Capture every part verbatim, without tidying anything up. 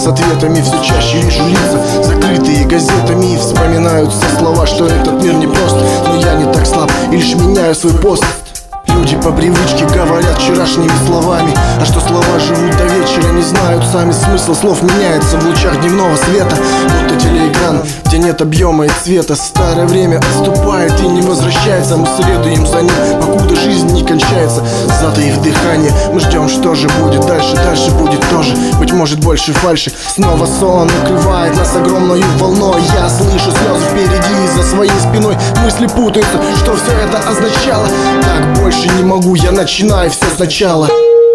с ответами все чаще вижу лица, закрытые газетами, и вспоминаются слова, что этот мир непрост. Но я не так слаб и лишь меняю свой пост. Люди по привычке говорят вчерашними словами, а что слова живут до вечера, не знают сами. Смысл слов меняется в лучах дневного света, будто телеэкран, где нет объема и цвета. Старое время отступает и не возвращается, мы следуем за ним, покуда жизнь не кончается. Затаив дыхание, мы ждем, что же будет дальше. Дальше будет тоже, быть может, больше фальши. Снова сон накрывает нас огромной волной. Я слышу слезы впереди и за своей спиной. Мысли путаются, что все это означало. Так больше не могу, я начинаю все сначала.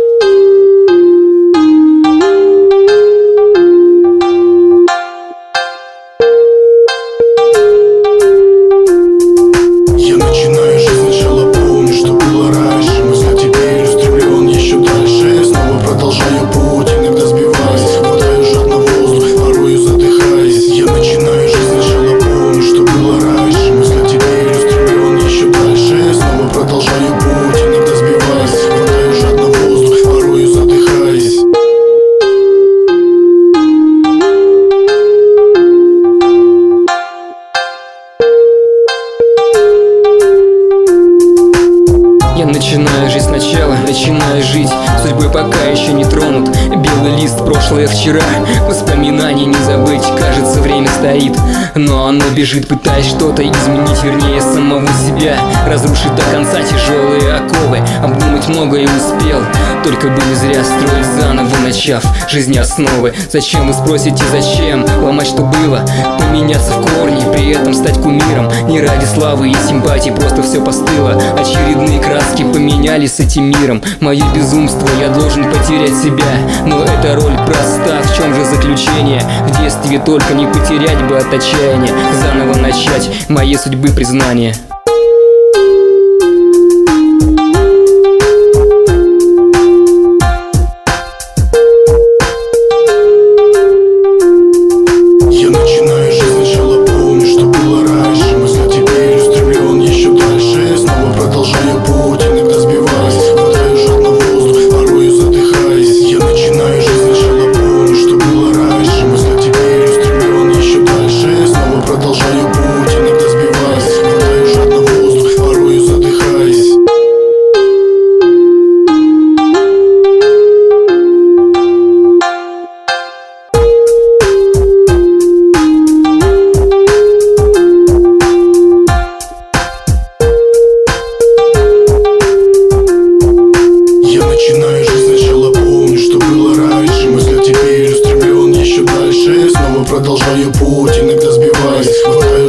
Я начинаю жизнь сначала, помню, что было раньше. Мысли теперь устремлен еще дальше. Снова продолжаю путь, иногда сбиваясь, хватаю жадно воздух, порою задыхаясь. Я начинаю жизнь сначала, помню, что было раньше. Мысли теперь устремлен еще дальше. Снова продолжаю путь, иногда сбиваясь, хватаю жадно воздух, порою задыхаясь. Я начинаю жизнь сначала, начинаю жить судьбой, пока еще не тронут. Белый лист, прошлое вчера, воспоминаний не забыть. Кажется, время стоит, но оно бежит, пытаясь что-то изменить, вернее, самого себя. Разрушить до конца тяжелые оковы, обдумать многое успел. Только бы не зря строить заново, начав жизни основы. Зачем, вы спросите, зачем ломать, что было, поменяться в корне, при этом стать кумиром. Не ради славы и симпатии, просто все постыло. Очередные краски поменялись с этим миром. Мое безумство, я должен потерять себя, но эта роль проста, в чем же заключение? В детстве только не потерять бы от отчаяния, заново начать моей судьбы признание. Я начинаю жизнь сначала, помню, что было раньше. Мысли теперь устремлен еще дальше. Снова продолжаю путь, иногда сбиваясь, хватаю жадно воздух, порою задыхаясь. Я начинаю жизнь сначала, помню, что было раньше. Мысли теперь устремлен еще дальше. Снова продолжаю путь, иногда сбиваясь, хватаю жадно воздух, порою задыхаясь. Я начинаю жизнь сначала, помню, что было раньше. Мысли теперь устремлен еще дальше. Снова продолжаю путь, иногда сбиваясь, хватаю